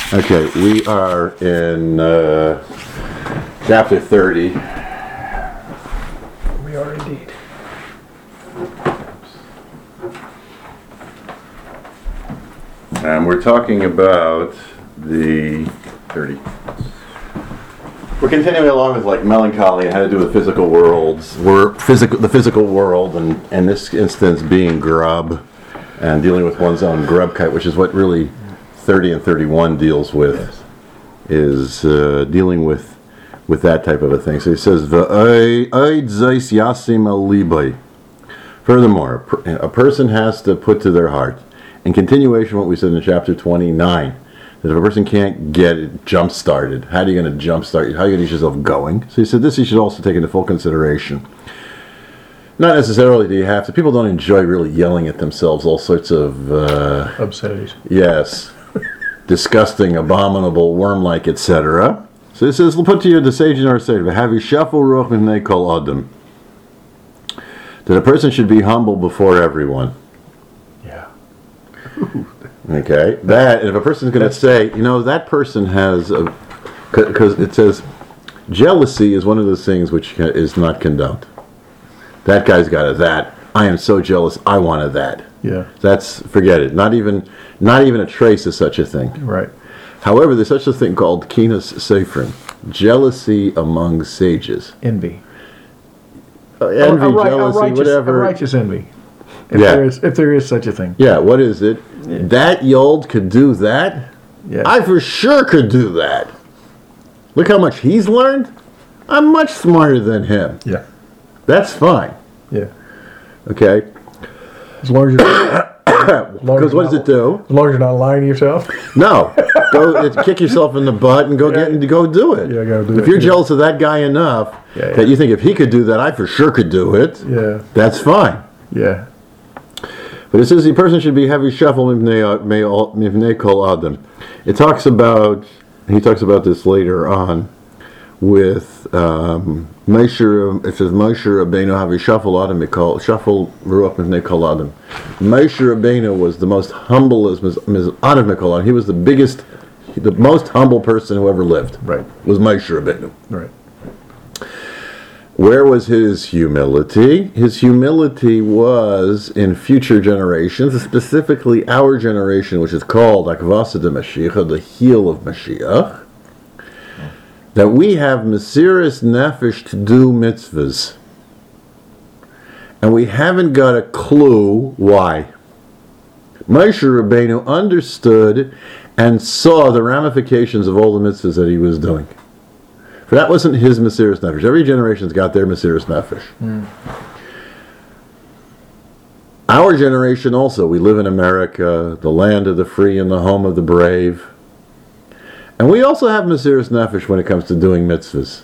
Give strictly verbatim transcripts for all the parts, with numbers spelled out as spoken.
Okay, we are in uh, chapter thirty. We are indeed. And we're talking about the thirty. We're continuing along with like melancholy and how to do with physical worlds. We're physical, the physical world, and in this instance being grub, and dealing with one's own grubkite, which is what really thirty and thirty-one deals with, yes. is uh, dealing with with that type of a thing. So he says, furthermore, a person has to put to their heart, in continuation of what we said in chapter twenty-nine, that if a person can't get it jump started, how are you going to jump start? How are you going to get yourself going? So he said this you should also take into full consideration. Not necessarily do you have to. People don't enjoy really yelling at themselves all sorts of uh, obscenities. Yes. Disgusting, abominable, worm-like, et cetera. So it says, put to you the sage in our state, have you shuffle ruach mipnei kol adam. That a person should be humble before everyone. Yeah. Okay. That, and if a person's going to say, you know, that person has, because it says, jealousy is one of those things which is not condoned. That guy's got a that. I am so jealous, I want a that. Yeah. That's, forget it. Not even not even a trace of such a thing. Right. However, there's such a thing called kinas seifrin, jealousy among sages. Envy. Uh, envy, a, a, jealousy, a righteous, whatever. A righteous envy. If yeah. there is if there is such a thing. Yeah, what is it? Yeah. That Yold could do that? Yeah. I for sure could do that. Look how much he's learned. I'm much smarter than him. Yeah. That's fine. Yeah. Okay. As long as you're because what does it do? As long as you're not lying to yourself. No, go it, kick yourself in the butt and go yeah. get and go do it. Yeah, go do if it. you're yeah. jealous of that guy enough yeah, yeah. that you think if he could do that, I for sure could do it. Yeah, that's fine. Yeah, but it says the person should be heavy shuffle mipnei kol adam. It talks about he talks about this later on with um, Moshe. It says Moshe Rabbeinu have shuffle adam mikol shuffle ruach mipnei kol adam. Moshe Rabbeinu was the most humble as adam mikol adam. He was the biggest, the most humble person who ever lived. Right. Was Moshe Rabbeinu. Right. Where was his humility? His humility was in future generations, specifically our generation, which is called Akvasa de Mashiach, the heel of Mashiach. That we have Mesiras Nefesh to do mitzvahs. And we haven't got a clue why. Moshe Rabbeinu understood and saw the ramifications of all the mitzvahs that he was doing. For that wasn't his Mesiras Nefesh. Every generation's got their Mesiras Nefesh. Mm. Our generation also, we live in America, the land of the free and the home of the brave. And we also have Mesiras Nefesh when it comes to doing mitzvahs.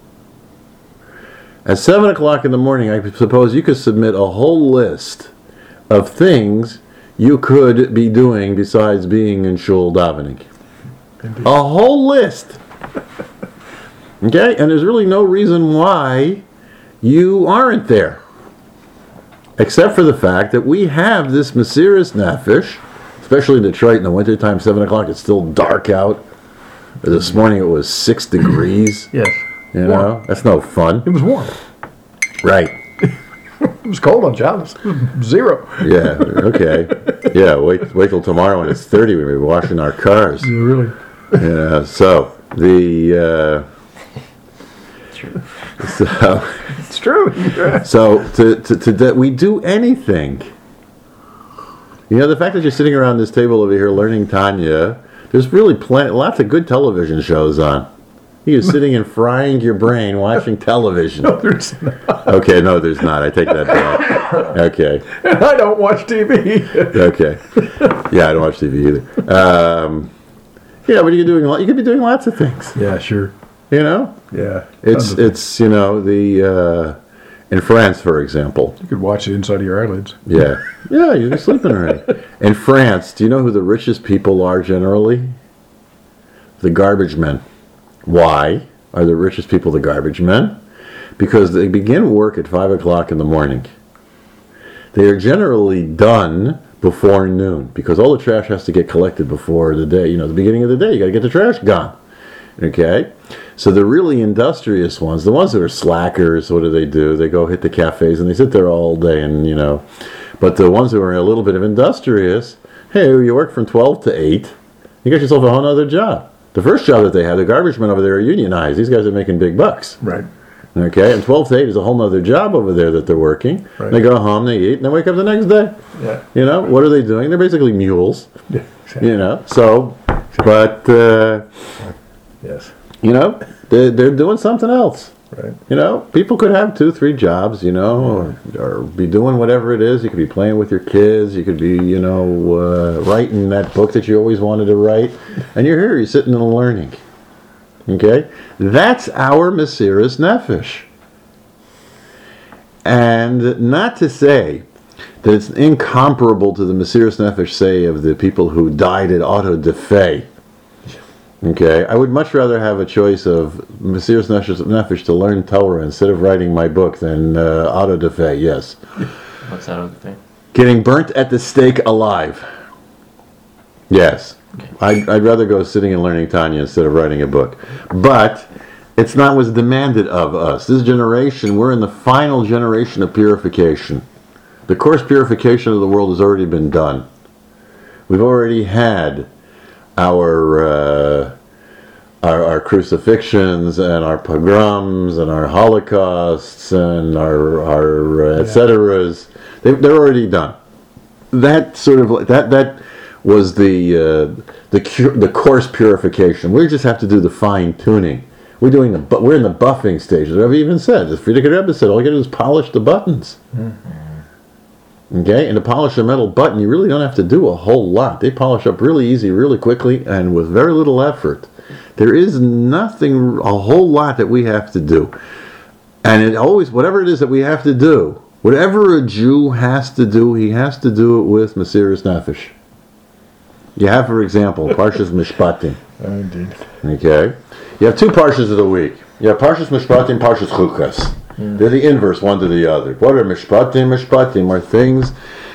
At seven o'clock in the morning, I suppose you could submit a whole list of things you could be doing besides being in shul davening. Indeed. A whole list. Okay? And there's really no reason why you aren't there. Except for the fact that we have this Mesiras Nefesh, especially in Detroit in the wintertime, seven o'clock, it's still dark out. This morning it was six degrees. Yes. You warm. know, that's no fun. It was warm. Right. It was cold on Shabbos. Zero. Yeah. Okay. Yeah. Wait. Wait till tomorrow when it's thirty. We'll be washing our cars. Yeah, really. Yeah. So the. Uh, it's true. So. It's true. Yeah. So to to to that we do anything. You know, the fact that you're sitting around this table over here learning Tanya. There's really plenty, lots of good television shows on. You're sitting and frying your brain watching television. No, there's not. Okay, no, there's not. I take that back. Okay. And I don't watch T V. Okay. Yeah, I don't watch T V either. Um, yeah, but you're doing. You could be doing lots of things. Yeah, sure. You know. Yeah. It's it's you know the uh, in France, for example. You could watch it inside of your eyelids. Yeah. Yeah, you're sleeping already. In France, do you know who the richest people are generally? The garbage men. Why are the richest people the garbage men? Because they begin work at five o'clock in the morning. They are generally done before noon, because all the trash has to get collected before the day, you know, the beginning of the day. You got to get the trash gone. Okay? So the really industrious ones, the ones that are slackers, what do they do? They go hit the cafes and they sit there all day and, you know. But the ones who are a little bit of industrious, hey, you work from twelve to eight, you got yourself a whole other job. The first job that they have, the garbage men over there are unionized. These guys are making big bucks. Right. Okay? And twelve to eight is a whole other job over there that they're working. Right. They go home, they eat, and they wake up the next day. Yeah. You know, what are they doing? They're basically mules. Yeah. Exactly. You know, so, but, uh, Yes. you know, they're, they're doing something else. Right. You know, people could have two, three jobs, you know, or, or be doing whatever it is. You could be playing with your kids. You could be, you know, uh, writing that book that you always wanted to write. And you're here, you're sitting and learning. Okay? That's our Mesiras Nefesh. And not to say that it's incomparable to the Mesiras Nefesh, say, of the people who died at auto da fe. Okay, I would much rather have a choice of Mesiras Nefesh to learn Torah instead of writing my book than uh, auto da fe, yes. What's that other thing? Getting burnt at the stake alive. Yes. Okay. I'd, I'd rather go sitting and learning Tanya instead of writing a book. But it's not what's demanded of us. This generation, we're in the final generation of purification. The course purification of the world has already been done. We've already had our uh, our, our crucifixions and our pogroms and our holocausts and our our uh, et ceteras. They, they're already done. That sort of that that was the uh, the cure, the course purification. We just have to do the fine tuning. We're doing the but we're in the buffing stage. I've even said the Frierdiker Rebbe said all you got to do is polish the buttons. Mm-hmm. Okay, and to polish a metal button, you really don't have to do a whole lot. They polish up really easy, really quickly, and with very little effort. There is nothing, a whole lot that we have to do. And it always, whatever it is that we have to do, whatever a Jew has to do, he has to do it with Mesiras Nefesh. You have, for example, Parshas Mishpatim. Oh, indeed. Okay? You have two Parshas of the week. You have Parshas Mishpatim, Parshas Chukas. They're the inverse one to the other. What are mishpatim? Mishpatim are things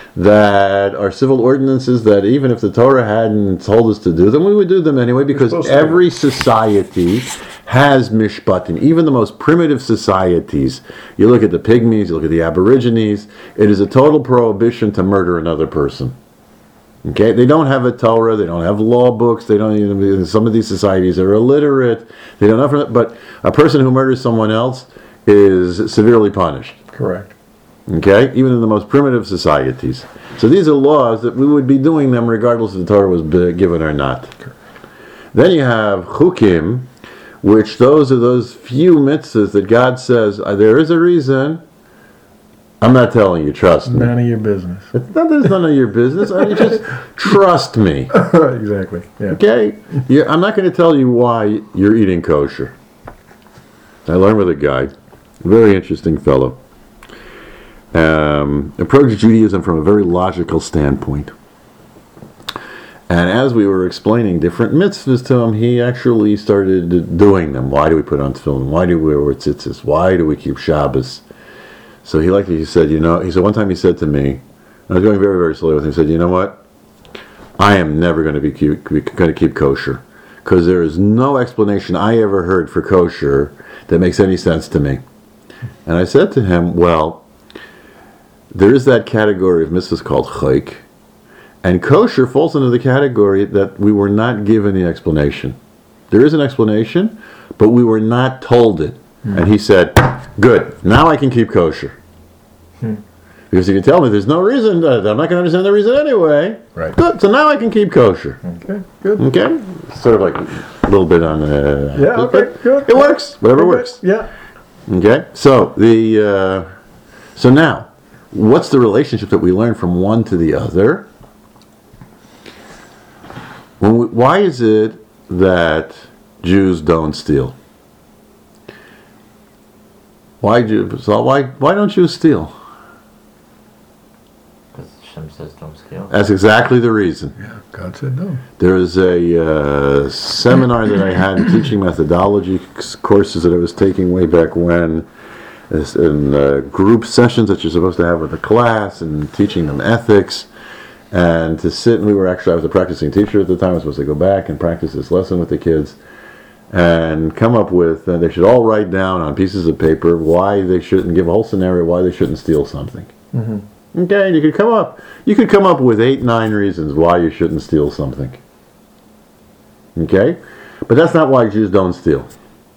that are civil ordinances that even if the Torah hadn't told us to do them, we would do them anyway, because every society has mishpatim. Even the most primitive societies. You look at the pygmies, you look at the aborigines, it is a total prohibition to murder another person. Okay, they don't have a Torah, they don't have law books, they don't even, some of these societies are illiterate, they don't have, but a person who murders someone else is severely punished. Correct. Okay? Even in the most primitive societies. So these are laws that we would be doing them regardless if the Torah was given or not. Then you have chukim, which those are those few mitzvahs that God says, there is a reason. I'm not telling you, trust me. None of your business. It's not that it's none of your business. I mean, just trust me. Exactly. Yeah. Okay? You, I'm not going to tell you why you're eating kosher. I learned with a guy. Very interesting fellow. Um, approached Judaism from a very logical standpoint. And as we were explaining different mitzvahs to him, he actually started doing them. Why do we put on tefillin? Why do we wear tzitzis? Why do we keep Shabbos? So he liked it. He said, you know, he said, one time he said to me, I was going very, very slowly with him, he said, you know what? I am never going to be keep, going to keep kosher. Because there is no explanation I ever heard for kosher that makes any sense to me. And I said to him, well, there is that category of mitzvahs called chayk, and kosher falls into the category that we were not given the explanation. There is an explanation, but we were not told it. Mm. And he said, good, now I can keep kosher. Mm. Because if you tell me there's no reason, uh, I'm not going to understand the reason anyway. Right. Good, so now I can keep kosher. Okay, good. Okay? Sort of like a little bit on the... Uh, yeah, okay, good. It works, whatever okay. works. Yeah. Okay, so the uh, so now, what's the relationship that we learn from one to the other? When we, why is it that Jews don't steal? Why do so? Why why don't Jews steal? Because Hashem says don't steal. That's exactly the reason. Yeah, God said no. There is a uh, seminar that I had in teaching methodology courses that I was taking way back when, in uh, group sessions that you're supposed to have with a class and teaching them ethics. and to sit, and we were actually, I was a practicing teacher at the time, I was supposed to go back and practice this lesson with the kids, and come up with, uh, they should all write down on pieces of paper why they shouldn't, give a whole scenario why they shouldn't steal something. Mm-hmm. Okay, and you could come up, you could come up with eight, nine reasons why you shouldn't steal something. Okay? But that's not why Jews don't steal.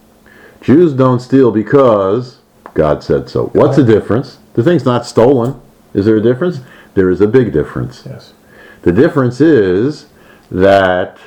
Jews don't steal because God said so. What's the difference? The thing's not stolen. Is there a difference? There is a big difference. Yes. The difference is that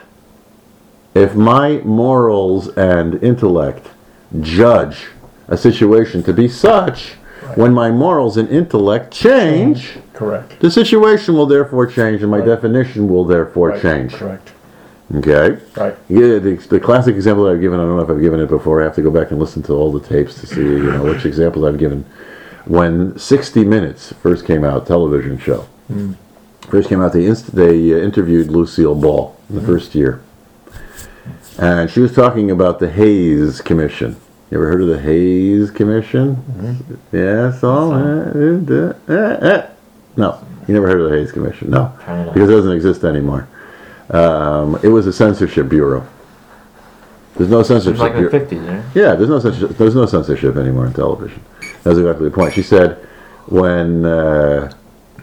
if my morals and intellect judge a situation to be such, Right. when my morals and intellect change, Correct. the situation will therefore change, and my Right. definition will therefore Right. change. Correct. Okay? Right. Yeah, the, the classic example that I've given, I don't know if I've given it before, I have to go back and listen to all the tapes to see, you know, which examples I've given. When sixty minutes first came out, television show, Mm. first came out, they, inst- they uh, interviewed Lucille Ball in the first year. And she was talking about the Hayes Commission. You ever heard of the Hayes Commission? Mm-hmm. Yeah, so, uh, uh, uh, uh. No, you never heard of the Hayes Commission? No, Trying to- because it doesn't exist anymore. Um, it was a censorship bureau. There's no It was censorship like the bureau. fifties, right? Yeah, there's no censorship. There's no censorship anymore in television. That's exactly the point. She said, when uh,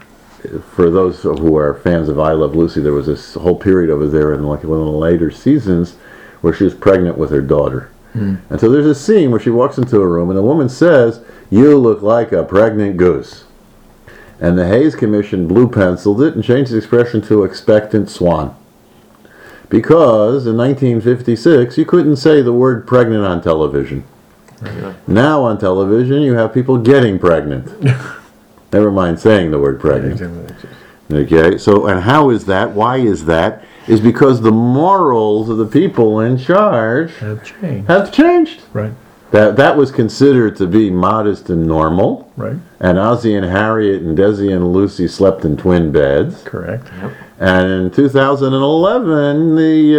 for those who are fans of I Love Lucy, there was this whole period over there in like one of the later seasons where she was pregnant with her daughter. Mm. And so there's a scene where she walks into a room and the woman says, "You look like a pregnant goose." And the Hayes Commission blue penciled it and changed the expression to expectant swan. Because in nineteen fifty-six, you couldn't say the word pregnant on television. Really? Now on television, you have people getting pregnant. Never mind saying the word pregnant. Okay, so, and how is that? Why is that? Is because the morals of the people in charge Have changed. have changed. Right. That that was considered to be modest and normal. Right. And Ozzie and Harriet and Desi and Lucy slept in twin beds. Correct. Yep. And in two thousand eleven,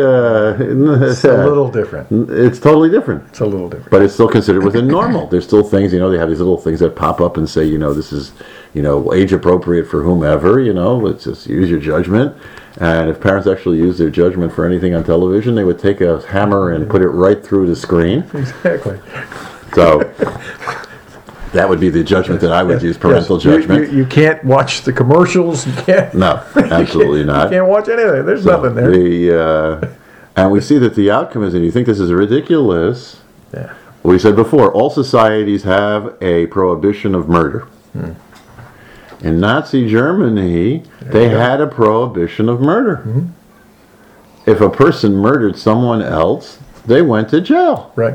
the uh, It's a little different. it's totally different. It's a little different. But it's still considered within normal. There's still things, you know, they have these little things that pop up and say, you know, this is, you know, age appropriate for whomever, you know, let's just use your judgment. And if parents actually use their judgment for anything on television, they would take a hammer and put it right through the screen. Exactly. So that would be the judgment that I would use, parental Yes. You- judgment. You, you can't watch the commercials. You can't. No, absolutely You not. can't watch anything. There's So nothing there. The, uh, and we see that the outcome is, and you think this is ridiculous, Yeah. we said before, all societies have a prohibition of murder. Hmm. In Nazi Germany, they had a prohibition of murder. Mm-hmm. If a person murdered someone else, they went to jail. Right.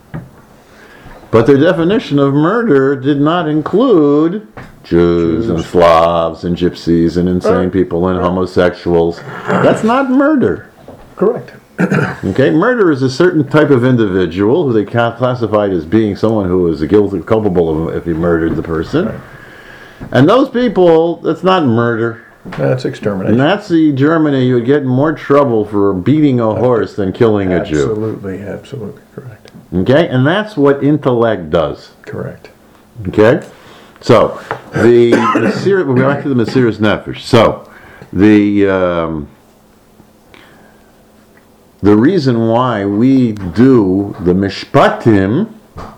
But their definition of murder did not include Jews, and Slavs and gypsies and insane Right. people and homosexuals. That's not murder. Correct. Okay, murder is a certain type of individual who they ca- classified as being someone who is guilty, culpable of if he murdered the person. Right. And those people, that's not murder. That's In extermination. Nazi Germany, you would get in more trouble for beating a horse than killing a Jew. Absolutely. Absolutely. Correct. Okay, and that's what intellect does. Correct. Okay, so the Mesir, we'll go back to the Mesiras Nefesh. So the um, the reason why we do the Mishpatim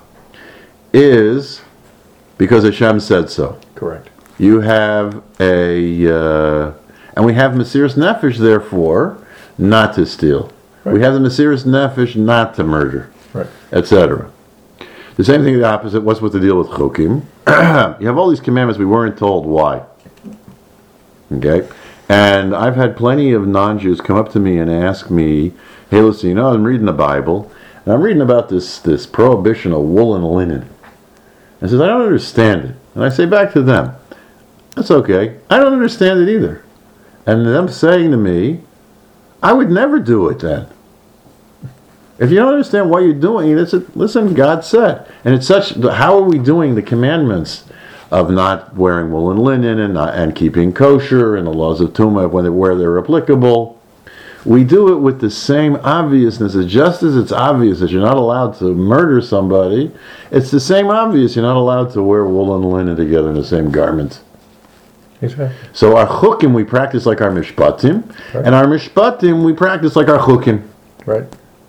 is because Hashem said so. Correct. You have a, uh, and we have Mesiras Nefesh, therefore, not to steal. Right. We have the Mesiras Nefesh not to murder, Right. et cetera. The same thing, the opposite. What's with the deal with Chokim? You have all these commandments, we weren't told why. Okay? And I've had plenty of non-Jews come up to me and ask me, hey, listen, you know, I'm reading the Bible, and I'm reading about this, this prohibition of wool and linen. And says, I don't understand it. And I say back to them, that's okay. I don't understand it either. And them saying to me, I would never do it then. If you don't understand why you're doing it, it's a, listen, God said. And it's such, how are we doing the commandments of not wearing wool and linen and, not, and keeping kosher and the laws of Tumah when they, where they're applicable? We do it with the same obviousness. It's just as it's obvious that you're not allowed to murder somebody, it's the same obvious you're not allowed to wear wool and linen together in the same garment. Exactly. So our chukim we practice like our mishpatim, Right. and our mishpatim we practice like our chukim. Right.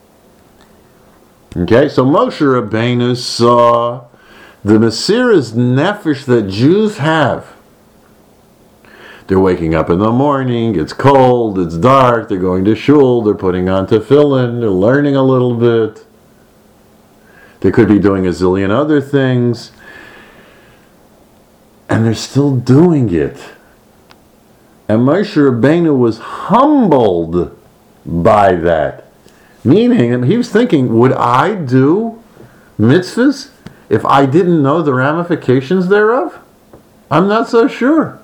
Okay, so Moshe Rabbeinu saw the Mesiras Nefesh that Jews have. They're waking up in the morning, it's cold, it's dark, they're going to shul, they're putting on tefillin, they're learning a little bit. They could be doing a zillion other things. And they're still doing it. And Moshe Rabbeinu was humbled by that. Meaning, he was thinking, would I do mitzvahs if I didn't know the ramifications thereof? I'm not so sure.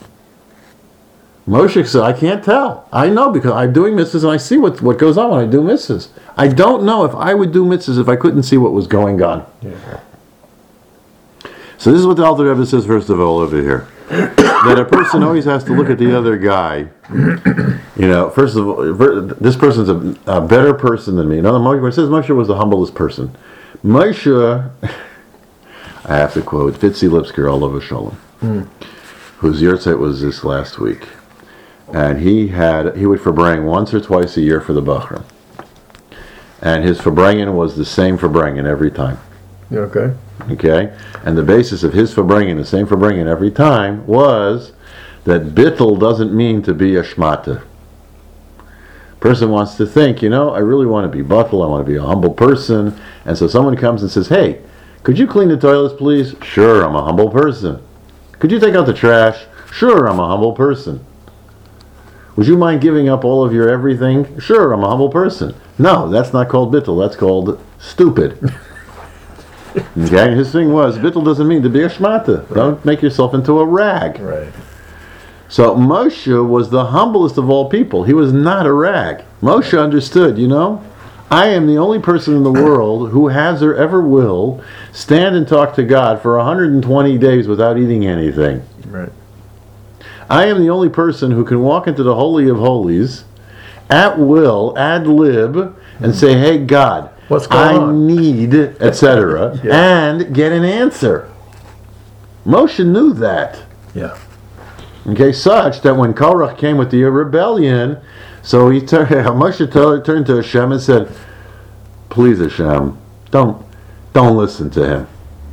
Moshe said, I can't tell. I know because I'm doing mitzvahs and I see what, what goes on when I do mitzvahs. I don't know if I would do mitzvahs if I couldn't see what was going on. Yeah. So this is what the Alter Rebbe says first of all over here. That a person always has to look at the other guy. You know, first of all, this person's a, a better person than me. Now, Moshe, it says Moshe was the humblest person. Moshe, I have to quote Fitzi Lipsker, all over Shalom, mm. whose yahrzeit was this last week. And he had, he would farbrengen once or twice a year for the Bachram. And his farbrengen was the same farbrengen every time. Yeah, okay. Okay? And the basis of his farbrengen, the same farbrengen every time, was that bittul doesn't mean to be a shmata. Person wants to think, you know, I really want to be bittul, I want to be a humble person. And so someone comes and says, hey, could you clean the toilets, please? Sure, I'm a humble person. Could you take out the trash? Sure, I'm a humble person. Would you mind giving up all of your everything? Sure, I'm a humble person. No, that's not called bittul, that's called stupid. Okay, his thing was, bittul doesn't mean to be a shmata. Right. Don't make yourself into a rag. Right. So Moshe was the humblest of all people. He was not a rag. Moshe understood, you know, I am the only person in the world who has or ever will stand and talk to God for one hundred twenty days without eating anything. Right. I am the only person who can walk into the Holy of Holies at will, ad lib, and say, hey, God, what's going I on? need, et cetera, yeah. and get an answer. Moshe knew that. Yeah. Okay, such that when Korach came with the rebellion, so he turned, Moshe t- turned to Hashem and said, please Hashem, don't, don't listen to him.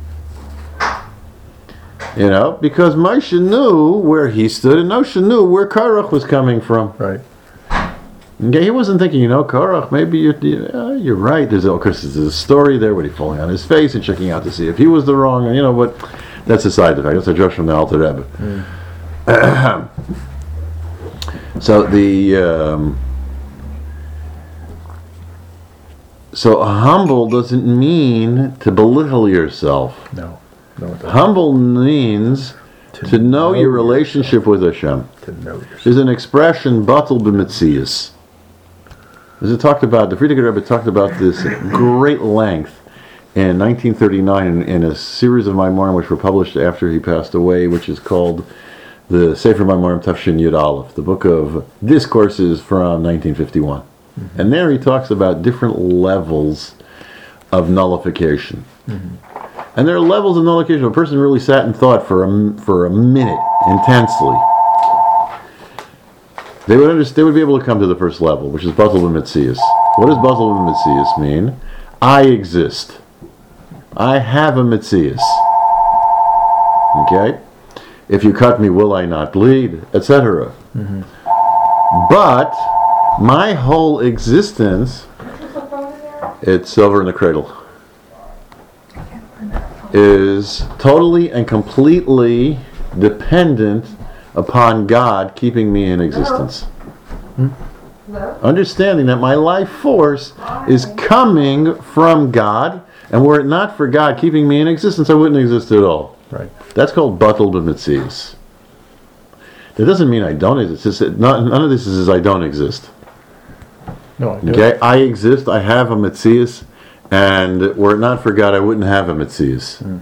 You know, because Moshe knew where he stood, and Moshe knew where Korach was coming from. Right. Okay, he wasn't thinking, you know, Korach, maybe you're, uh, you're right. There's, of course, there's a story there where he's falling on his face and checking out to see if he was the wrong, you know, but that's a side effect. That's a joke from the Alter Rebbe. Mm. So the, um, so humble doesn't mean to belittle yourself. No. No, it doesn't. Humble means to, to know, know your relationship with Hashem. To know yourself. There's an expression, batel b'metzias. As it talked about, the Frierdiker Rebbe talked about this at great length in nineteen thirty-nine in, in a series of Maimorim which were published after he passed away, which is called the Sefer Maimorim Tafshin Yud Aleph, the book of discourses from nineteen fifty-one. Mm-hmm. And there he talks about different levels of nullification. Mm-hmm. And there are levels of nullification. A person really sat and thought for a, for a minute intensely. They would understand, they would be able to come to the first level, which is batel b'metzias. What does batel b'metzias mean? I exist. I have a metzias. Okay? If you cut me, will I not bleed? et cetera. Mm-hmm. But my whole existence, it's silver in the cradle, is totally and completely dependent upon God keeping me in existence. Hmm? Understanding that my life force is coming from God, and were it not for God keeping me in existence, I wouldn't exist at all. Right. That's called batel b'metzias. That doesn't mean I don't exist. It's just, not, none of this is I don't exist. No, I don't. Okay, I exist. I have a metzias, and were it not for God, I wouldn't have a metzias. Hmm.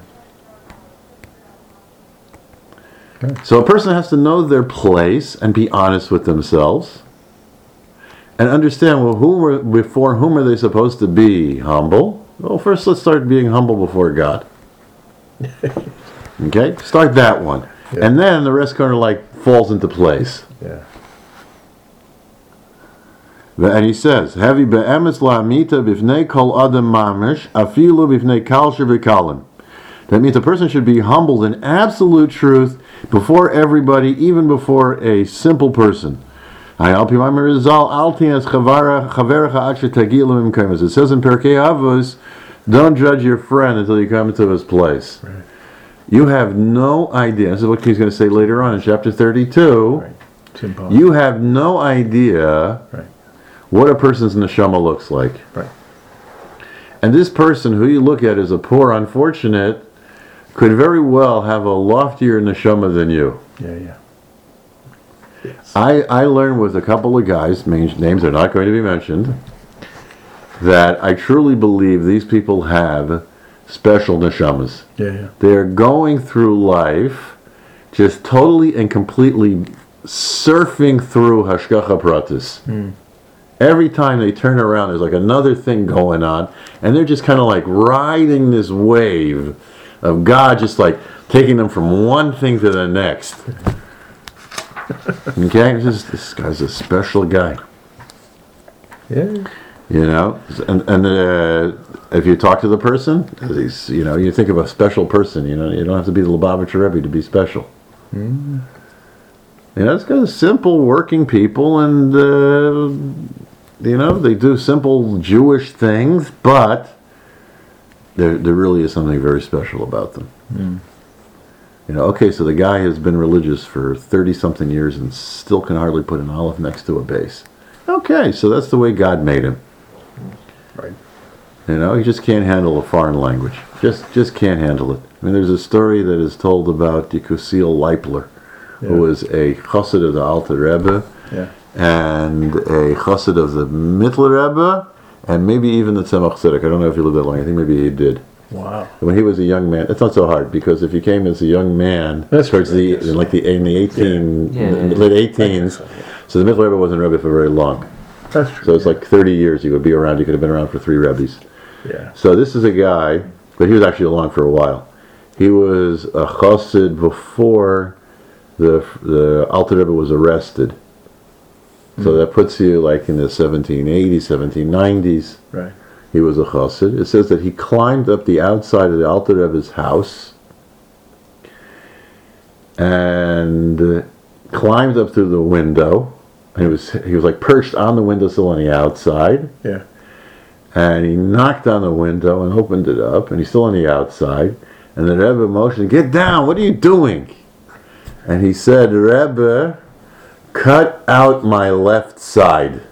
Okay. So a person has to know their place and be honest with themselves, and understand, well, who were, before whom are they supposed to be humble? Well, first let's start being humble before God. Okay, start that one. Yeah. And then the rest kind of like falls into place. Yeah. And he says, "Hevi be'emes la'amita b'fnei kol adam mamish, afilu b'fnei kal shevikalim." That means a person should be humbled in absolute truth before everybody, even before a simple person. It says in Perkei Avos, don't judge your friend until you come to his place. Right. You have no idea. This is what he's going to say later on in chapter thirty-two. Right. It's impossible. You have no idea Right. what a person's neshama looks like. Right. And this person who you look at as a poor unfortunate could very well have a loftier neshama than you. Yeah, yeah. Yes. I, I learned with a couple of guys, names names are not going to be mentioned, that I truly believe these people have special neshamas. Yeah, yeah. They're going through life just totally and completely surfing through hashgacha pratis. Mm. Every time they turn around, there's like another thing going on, and they're just kind of like riding this wave of God, just like taking them from one thing to the next. Okay, this, this guy's a special guy, Yeah. you know. And and uh, if you talk to the person, he's, you know, you think of a special person. You know, you don't have to be the Lubavitcher Rebbe to be special. Mm. You know, it's kind of simple working people, and uh, you know, they do simple Jewish things, but there there really is something very special about them. Mm. You know, okay, so the guy has been religious for thirty something years and still can hardly put an olive next to a base. Okay, so that's the way God made him. Right. You know, he just can't handle a foreign language. Just just can't handle it. I mean, there's a story that is told about Yekusiel Leipler, Yeah. who was a chassid of the Alter Rebbe, Yeah. and a chassid of the Mittler Rebbe, and maybe even the Tzemach Tzedek. I don't know if he lived that long. I think maybe he did. Wow. When he was a young man, it's not so hard, because if you came as a young man That's towards true, I the guess. in like the in the eighteen Yeah. Yeah, yeah. late eighteens, so the Mittler Rebbe wasn't Rebbe for very long. That's true. So it's yeah. like thirty years you would be around. You could have been around for three Rebbes. Yeah. So this is a guy, but he was actually along for a while. He was a chassid before the the Alter Rebbe was arrested. So that puts you like in the seventeen eighties, seventeen nineties. Right. He was a chassid. It says that he climbed up the outside of the Alter Rebbe's house and uh, climbed up through the window. And he was he was like perched on the windowsill on the outside. Yeah. And he knocked on the window and opened it up, and he's still on the outside. And the Rebbe motioned, "Get down! What are you doing?" And he said, "Rebbe, cut out my left side."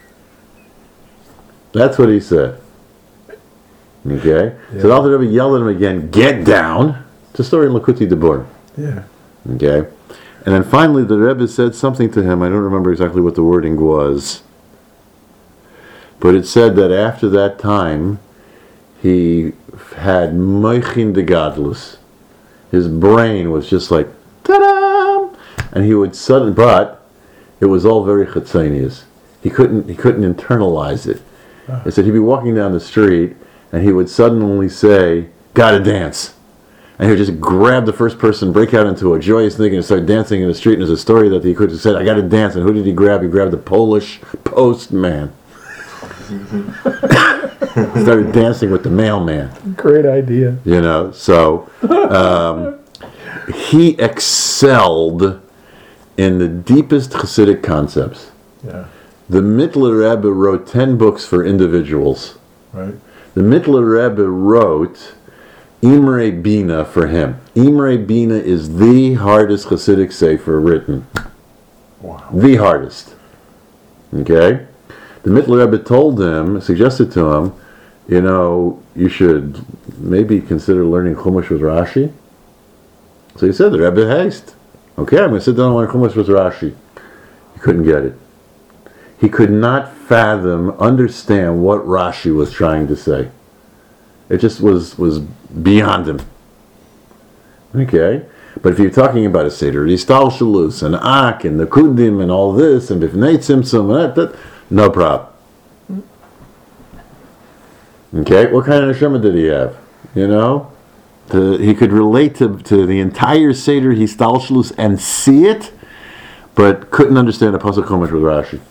That's what he said. Okay? Yeah. So the Alter Rebbe yelled at him again, "Get down!" It's a story in Lakuti Debor. Yeah. Okay? And then finally the Rebbe said something to him. I don't remember exactly what the wording was. But it said that after that time, he had moichin de gadlus. His brain was just like, ta-da! And he would suddenly, but it was all very chitzonius. He couldn't, he couldn't internalize it. Ah. It said he'd be walking down the street, and he would suddenly say, "Gotta dance." And he would just grab the first person, break out into a joyous thing, and start dancing in the street. And there's a story that he could have said, "I gotta dance." And who did he grab? He grabbed the Polish postman. Started dancing with the mailman, Great idea. you know. So um, he excelled in the deepest Hasidic concepts. Yeah. The Mittler Rebbe wrote ten books for individuals. Right. The Mittler Rebbe wrote Imre Bina for him. Imre Bina is the hardest Hasidic sefer written. Wow. The hardest. Okay? The Mittler Rebbe told him, suggested to him, you know, you should maybe consider learning Chumash with Rashi. So he said, the Rebbe haste. Okay, I'm going to sit down and learn Chumash with Rashi. He couldn't get it. He could not fathom, understand what Rashi was trying to say. It just was, was beyond him. Okay? But if you're talking about a Seder, Yistal Shalus, and Ak, and the Kudim, and all this, and Bifnei Tzimtzum, and that, that, no problem. Okay? What kind of neshama did he have? You know? to, he could relate to, to the entire Seder Histalshlus and see it, but couldn't understand a pasuk chumash with Rashi.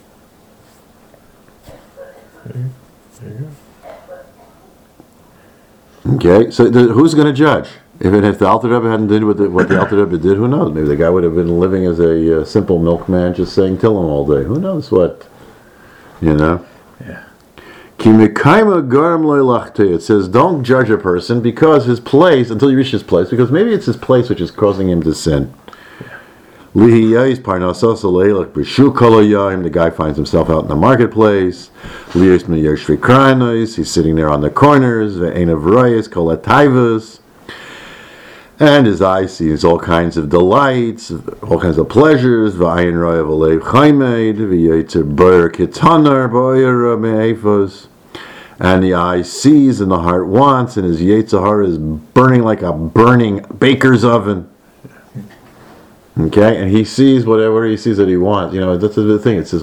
Okay, so the, who's going to judge? If it, if the Alter Rebbe hadn't did what the, what the Alter Rebbe did, who knows? Maybe the guy would have been living as a uh, simple milkman, just saying Tillim all day. Who knows what? You know. Yeah. Ki mekaima garam lo yilachti. It says, don't judge a person because his place, until you reach his place, because maybe it's his place which is causing him to sin. Lihiyais parnasos aleilach b'shu koloyim. The guy finds himself out in the marketplace. Liyos miyoshvi krainos. He's sitting there on the corners. Ve'enav royes kol ataivos. And his eye sees all kinds of delights, all kinds of pleasures. V'ayin roy of alev chaimed. V'yetzer boyer kitanar boyer me'efos. And the eye sees and the heart wants, and his Yetzirah is burning like a burning baker's oven. Okay, and he sees whatever he sees that he wants. You know, that's the thing. It says,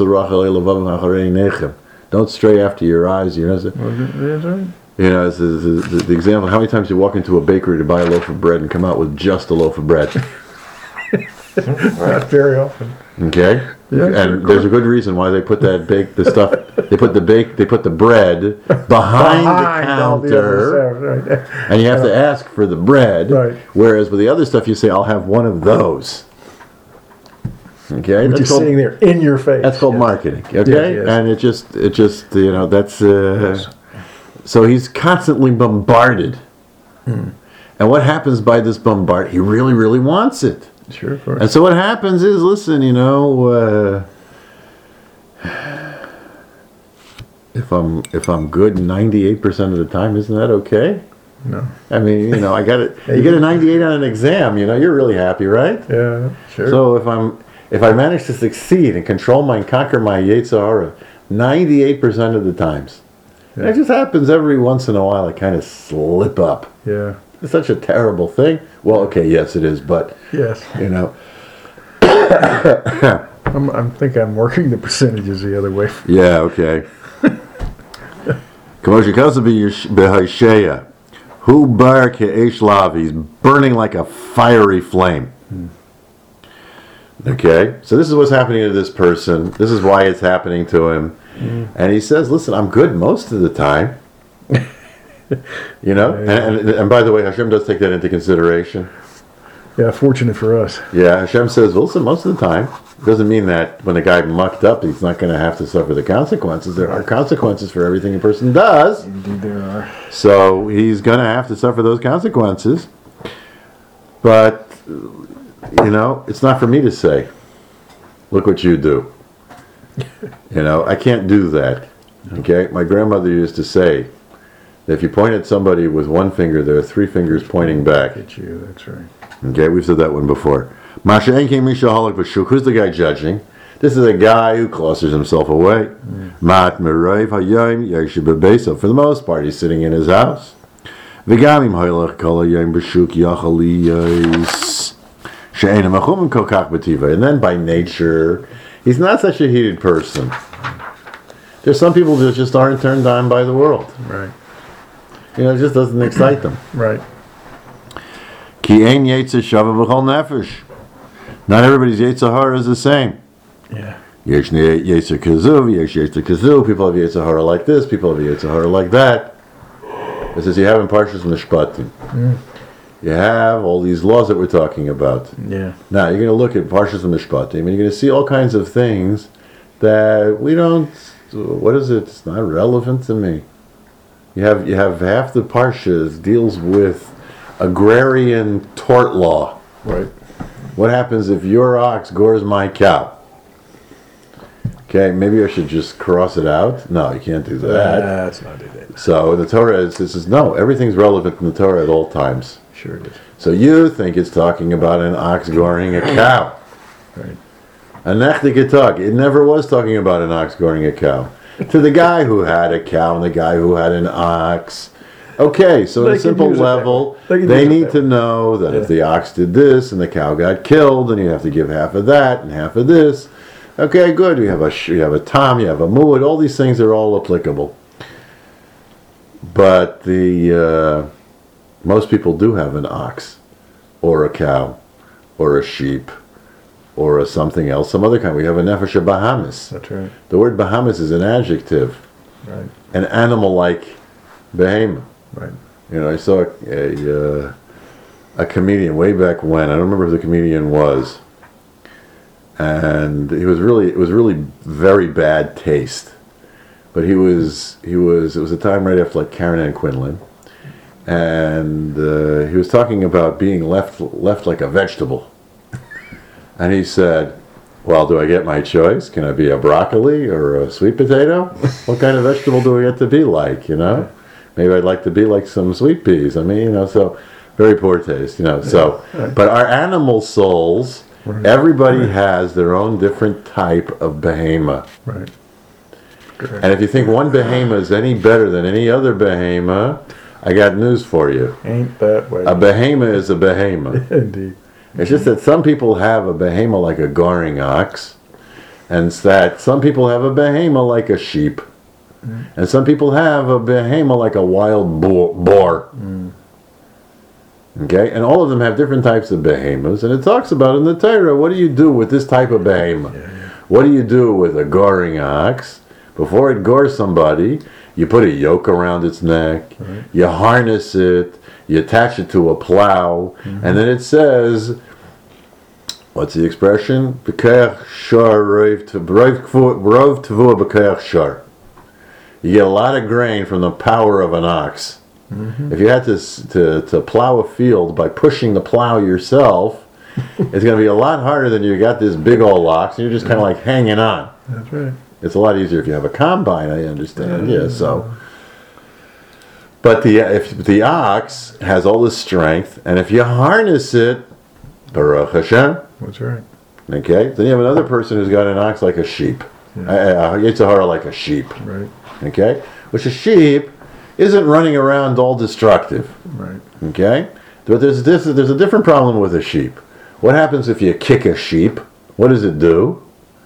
don't stray after your eyes. You know, it's, That's right. you know, it's, it's, it's, the, the example. How many times you walk into a bakery to buy a loaf of bread and come out with just a loaf of bread? Not very often. Okay, Yeah, and sure. there's a good reason why they put that bake the stuff. They put the bake. They put the bread behind, Behind the all the counter. other stuff, right. And you have to ask for the bread. Right. Whereas with the other stuff, you say, I'll have one of those. Okay? Which That's is called, sitting there in your face. that's called Yes. marketing. Okay? Yes, yes. And it just, it just, you know, that's, uh, so he's constantly bombarded. Hmm. And what happens by this bombard? He really, really wants it. Sure, of course. And so what happens is, listen, you know, uh, if I'm, if I'm good ninety-eight percent of the time, isn't that okay? No. I mean, you know, I got it. You get a ninety-eight on an exam, you know, you're really happy, right? Yeah, sure. So if I'm, if I manage to succeed and control my and conquer my Yetzirah ninety-eight percent of the times, Yeah. it just happens every once in a while. I kind of slip up. yeah. It's such a terrible thing. Well, okay, yes, it is, but Yes. you know, I'm, I'm think I'm working the percentages the other way. yeah, okay. Kamosha Kosabi Behosheya, Hu Bar Ke'esh Lav. He's burning like a fiery flame. Okay, so this is what's happening to this person. This is why it's happening to him. Mm. And he says, listen, I'm good most of the time. You know? Yeah, yeah. And, and, and by the way, Hashem does take that into consideration. Yeah, fortunate for us. Yeah, Hashem says, well, listen, most of the time. Doesn't mean that when the guy mucked up, he's not going to have to suffer the consequences. There are consequences for everything a person does. Indeed, there are. So he's going to have to suffer those consequences. But, you know, it's not for me to say, look what you do. You know, I can't do that. Okay? My grandmother used to say that if you point at somebody with one finger, there are three fingers pointing back. Get you, that's right. Okay, we've said that one before. Who's the guy judging? This is a guy who clusters himself away. Mat merayv hayom yeshiv bebeso. For the most part, he's sitting in his house. V'gam im hoylech kol hayom b'shuk yachal liyos she'ein machum kol kach b'tiva. And then by nature, he's not such a heated person. There's some people that just aren't turned on by the world. Right. You know, it just doesn't excite them. Right. Ki ein yetzer shava b'chol nefesh. Not everybody's Yetzirah is the same. Yeah. Yesh Yetzer Kazuv, Yesh Yetzer Kazuv. People have Yetzirah like this, people have Yetzirah like that. It says you have in Parshas Mishpatim. Mm. You have all these laws that we're talking about. Yeah. Now you're going to look at Parshas Mishpatim and you're going to see all kinds of things that we don't. What is it? It's not relevant to me. You have you have half the Parshas deals with agrarian tort law. Right. What happens if your ox gores my cow? Okay, maybe I should just cross it out. No, you can't do that. That's not it. So the Torah is, it says no, everything's relevant in the Torah at all times. Sure it is. So you think it's talking about an ox goring a cow. Right. A nechtikatag. It never was talking about an ox goring a cow. To the guy who had a cow and the guy who had an ox. Okay, so They at a could simple use it that level, way. They could they use it need that to know that Yeah. if the ox did this and the cow got killed, then you have to give half of that and half of this. Okay, good. You have a sh- you have a tom, you have a muad. All these things are all applicable. But the uh, most people do have an ox, or a cow, or a sheep, or a something else, some other kind. We have a nefesh bahamis. That's right. The word bahamis is an adjective, Right. an animal-like behemoth. Right. You know, I saw a, a, uh, a comedian way back when. I don't remember who the comedian was, and he was really it was really very bad taste. But he was he was it was a time right after like Karen Ann Quinlan, and uh, he was talking about being left left like a vegetable. And he said, "Well, do I get my choice? Can I be a broccoli or a sweet potato? What kind of vegetable do I get to be like? You know, maybe I'd like to be like some sweet peas. I mean, you know, so very poor taste. You know, so right. but our animal souls, Right. everybody Right. has their own different type of behemoth. Right. Correct. And if you think one behemoth is any better than any other behemoth, I got news for you. Ain't that way. A behemoth is a behemoth. Indeed. It's just that some people have a behemoth like a goring ox, and it's that some people have a behemoth like a sheep, Mm. and some people have a behemoth like a wild boar. boar. Mm. Okay, and all of them have different types of behemoths, and it talks about in the Torah, what do you do with this type of behemoth? Yeah, yeah. What do you do with a goring ox? Before it gores somebody, you put a yoke around its neck, Right. you harness it, you attach it to a plow, Mm-hmm. and then it says, what's the expression? B'keach shar rov tavua b'keach shar. You get a lot of grain from the power of an ox. Mm-hmm. If you had to, s- to to plow a field by pushing the plow yourself, it's going to be a lot harder than you got this big old ox, and you're just kind of like hanging on. That's right. It's a lot easier if you have a combine, I understand. Yeah, so. But the if the ox has all this strength, and if you harness it, Baruch Hashem, That's right. okay, then you have another person who's got an ox like a sheep. A Yitzhahara like a sheep, Right. okay? Which a sheep isn't running around all destructive, Right. okay? But there's this, there's a different problem with a sheep. What happens if you kick a sheep? What does it do?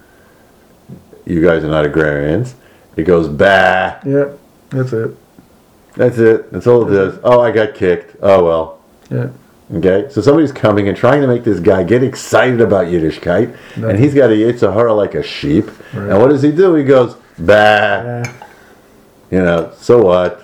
You guys are not agrarians. It goes bah. Yeah. That's it. That's it. That's all it does. Oh, I got kicked. Oh well. Yeah. Okay. So somebody's coming and trying to make this guy get excited about Yiddishkeit, No. and he's got a Yitzhahara like a sheep. Right. And what does he do? He goes bah. Yeah. You know. So what?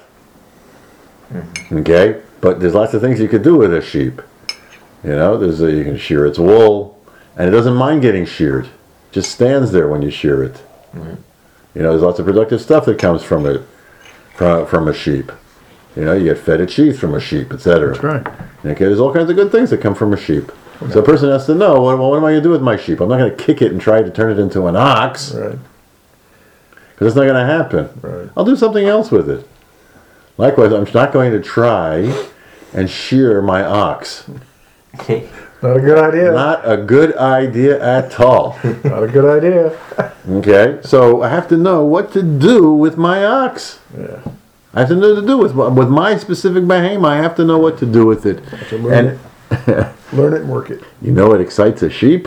Okay. But there's lots of things you could do with a sheep. You know. There's a, you can shear its wool, and it doesn't mind getting sheared. Just stands there when you shear it. Right. You know, there's lots of productive stuff that comes from it, from from a sheep. You know, you get fetid cheese from a sheep, et cetera. That's right. Okay, there's all kinds of good things that come from a sheep. So a person has to know, what, what am I going to do with my sheep? I'm not going to kick it and try to turn it into an ox, Right. because it's not going to happen. Right. I'll do something else with it. Likewise, I'm not going to try and shear my ox. Okay. Not a good idea. Not a good idea at all. Not a good idea. Okay, so I have to know what to do with my ox. Yeah. I have to know what to do with with my specific behemoth. I have to know what to do with it. To learn And it. Learn it and work it. you know what excites a sheep?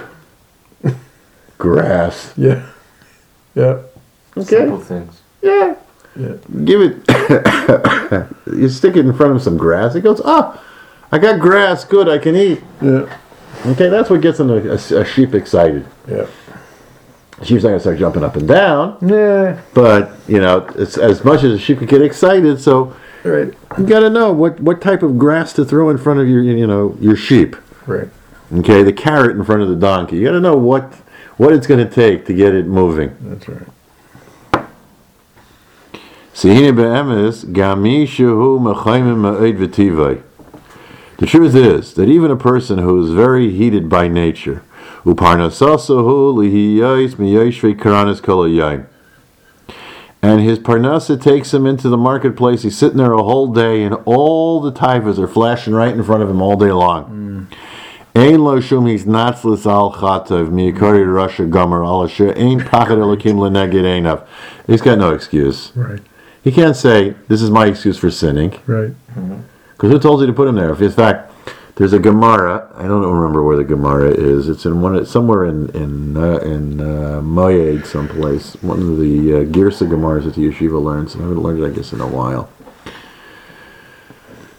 Grass. Yeah. Yeah. Simple things. Yeah. Yeah. Give it. You stick it in front of some grass. It goes, oh, I got grass. Good, I can eat. Yeah. Okay, that's what gets a, a, a sheep excited. Yeah. Sheep's not gonna start jumping up and down, Yeah. but you know, it's as much as a sheep can get excited. So Right. you got to know what, what type of grass to throw in front of your you know your sheep. Right. Okay, the carrot in front of the donkey. You got to know what what it's going to take to get it moving. That's right. Sehine be'emes gami shehu mechayim ma'od v'tivai. The truth is that even a person who is very heated by nature, uparnasasahu lihiyais miyoshvei karanis kol hayayim, and his parnasa takes him into the marketplace. He's sitting there a whole day, and all the typhus are flashing right in front of him all day long. Ein lo shum hitnatzlis al chatav miikari rasha gomer al asher ein pachad elokim leneged einav. He's got no excuse. Right. He can't say, this is my excuse for sinning. Right. Because who told you to put him there? If in fact, there's a Gemara. I don't remember where the Gemara is. It's in one, somewhere in in uh, in uh, Moyed someplace. One of the uh, Girsa Gemaras that the yeshiva learns. I haven't learned it, I guess, in a while.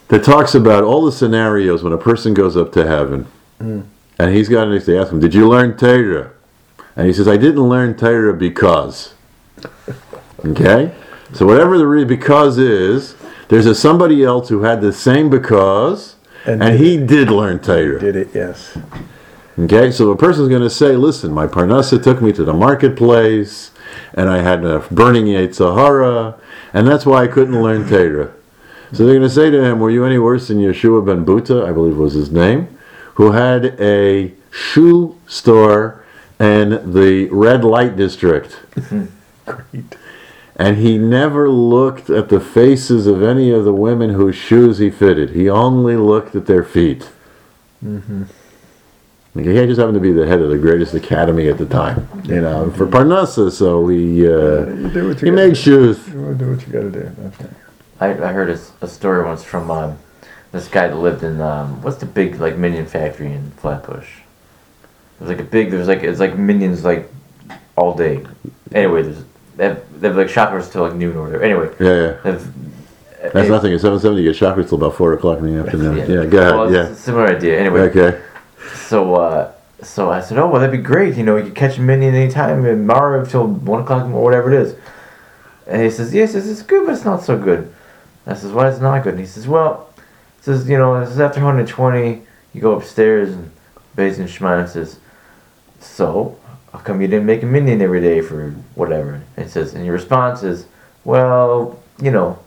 that talks about all the scenarios when a person goes up to heaven, Mm. and he's got an. They ask him, "Did you learn Torah?" And he says, "I didn't learn Torah because." Okay, so whatever the re- because is, there's a somebody else who had the same because, and, And did he did learn Torah. Did it? Yes. Okay, so a person's going to say, "Listen, my parnasa took me to the marketplace, and I had a burning Yetzer Hara, and that's why I couldn't learn Torah." So they're going to say to him, "Were you any worse than Yeshua ben Buta, I believe was his name, who had a shoe store in the red light district, Great. and he never looked at the faces of any of the women whose shoes he fitted. He only looked at their feet." Mm-hmm. Okay, he just happened to be the head of the greatest academy at the time, you know, for Parnassa, so he, uh, You do what you he gotta made do. shoes. You want to do what you got to do. That's right. I, I heard a, s- a story once from um, this guy that lived in um, what's the big like minion factory in Flatbush? It was like a big. There was like it's like minions like all day. Anyway, there's they have, they have like shoppers till like noon or whatever. Anyway, Yeah, yeah. they have, That's it- nothing. At seven seventy, you get shockers till about four o'clock in the afternoon. Yeah, go ahead. Well, it's a similar idea. Anyway, yeah. Okay. so uh, so I said, oh well, that'd be great. You know, you can catch a minion anytime and tomorrow till one o'clock or whatever it is. And he says, yes, it's good, but it's not so good. I says, why is it not good? And he says, well, it says, you know, this is after one hundred twenty, you go upstairs and Beis and Shemana says, so, how come you didn't make a minion every day for whatever? And it says, and your response is, well, you know.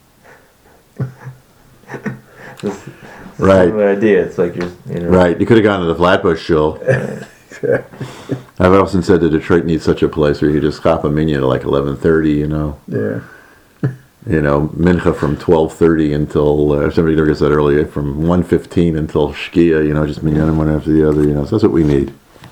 this, this Right. similar idea. It's like you're, you know. Right. You could have gone to the Flatbush show. I've often said that Detroit needs such a place where you just hop a minion at like eleven thirty, you know. Yeah. You know, mincha from twelve thirty until, uh, somebody never said earlier, from one fifteen until Shkia, you know, just minyanim one after the other, you know, so that's what we need.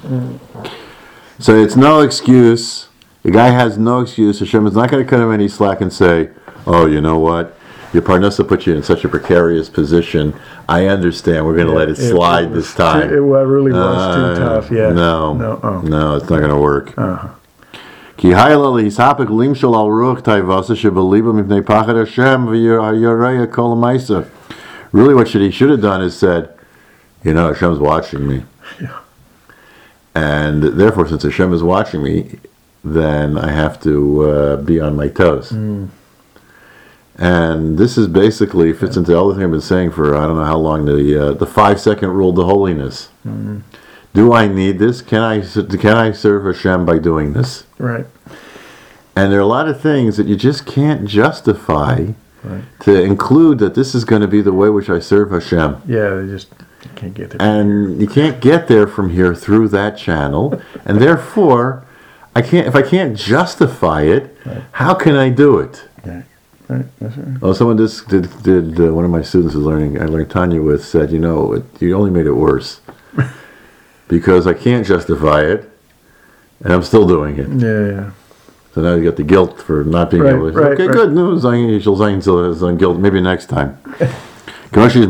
So it's no excuse. The guy has no excuse. Hashem is not going to cut him any slack and say, oh, you know what? Your parnasa put you in such a precarious position. I understand. We're going to let it slide was this time. Too, it wa- really was Uh, too tough. Yeah. No. No. Oh. No, it's not going to work. Uh-huh. כי היילה להספק למשול על רוח טייבסה שבליבה מפני פחד השם ויראה כל המעשה. Really what should he should have done is said, you know, Hashem's watching me. Yeah. And therefore, since Hashem is watching me, then I have to uh, be on my toes. Mm. And this is basically fits into all the thing I've been saying for I don't know how long, the uh, the five second rule to holiness. Mm. Do I need this? Can I can I serve Hashem by doing this? Right. And there are a lot of things that you just can't justify Right. to include that this is going to be the way which I serve Hashem. Yeah. They just you can't get there. And you can't get there from here through that channel. And therefore, I can't. If I can't justify it, Right. how can I do it? Right. Right. That's right. Well, someone just did. Did uh, one of my students was learning. I learned Tanya with said, you know, it, you only made it worse because I can't justify it, and I'm still doing it. Yeah. Yeah. So now you got the guilt for not being Right, able to. right, okay, right. good. No, zayin shel zayin still has on guilt. Maybe next time. We've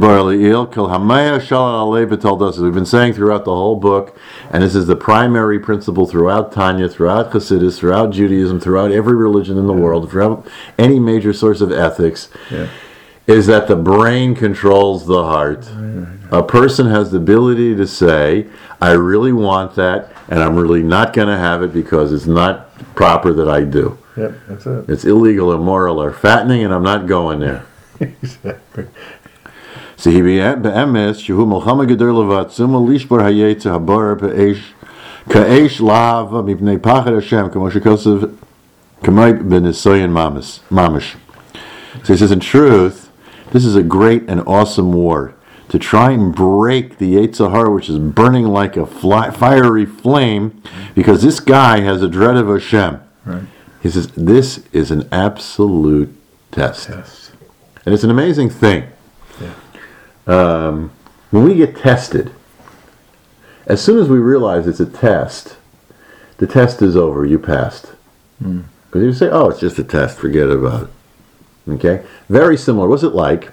been saying throughout the whole book, and this is the primary principle throughout Tanya, throughout Chassidus, throughout Judaism, throughout every religion in the world, throughout any major source of ethics, Yeah. is that the brain controls the heart. A person has the ability to say, I really want that, and I'm really not going to have it because it's not proper that I do. Yep. That's it. It's illegal, immoral, or fattening, and I'm not going there. Exactly. So he be'emes shehu milchama geder levatzum lishbar hayetze habar be'esh ka'esh lava mipnei pachad Hashem kamo shekosav kamay b'nisoyin mamas mamish. So he says, in truth, this is a great and awesome war to try and break the Yetzer Hara, which is burning like a fly, fiery flame, because this guy has a dread of Hashem. Right. He says, this is an absolute test. Yes. And it's an amazing thing. Yeah. Um, when we get tested, as soon as we realize it's a test, the test is over. You passed. Because Mm. you say, oh, it's just a test. Forget about it. Okay? Very similar. What's it like?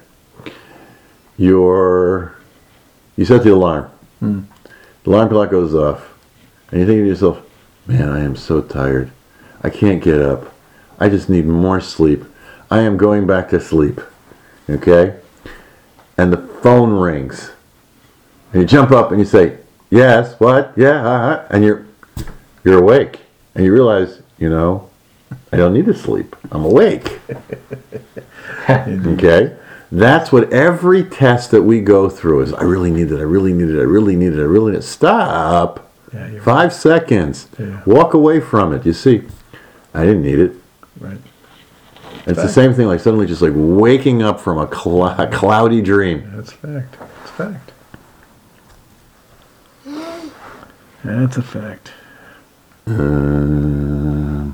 You're, you set the alarm. Mm. The alarm clock goes off. And you think to yourself, man, I am so tired. I can't get up. I just need more sleep. I am going back to sleep. Okay? and the phone rings. And you jump up and you say, yes, what? Yeah, uh-huh. And you're you're awake. And you realize, you know, I don't need to sleep. I'm awake. Okay? That's what every test that we go through is. I really need it. I really need it. I really need it. I really need it. Stop. Yeah, you're Five seconds. Yeah. Walk away from it. You see, I didn't need it. right. It's the same thing, like suddenly just like waking up from a cl- cloudy dream. That's fact. It's fact. That's a fact. Uh,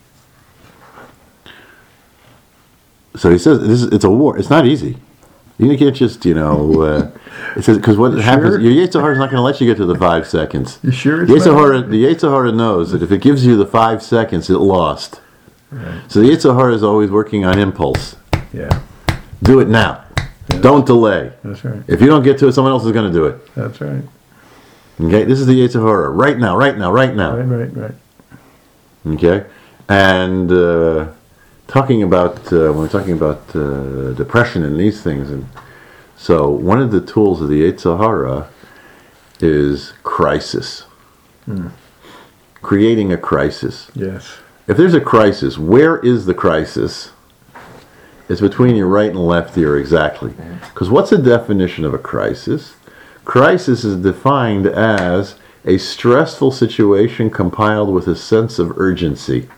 so he says this is, it's a war. It's not easy. You can't just, you know, uh, it says, because what happens, sure? your Yetzer Hara is not going to let you get to the five seconds. You sure it's Yetzer not? Hara, the Yetzer Hara knows that if it gives you the five seconds, it lost. Right. So the Yetzer Hara is always working on impulse. Yeah, Do it now. Yeah. Don't delay. that's right. If you don't get to it, someone else is going to do it. That's right. Okay, this is the Yetzer Hara. Right now, right now, right now. Right, right, right. Okay, and uh, talking about uh, when we're talking about uh, depression and these things, and so one of the tools of the Yetzer Hara is crisis, creating a crisis. Yes. If there's a crisis, where is the crisis? It's between your right and left ear, exactly. Because what's the definition of a crisis? Crisis is defined as a stressful situation compiled with a sense of urgency.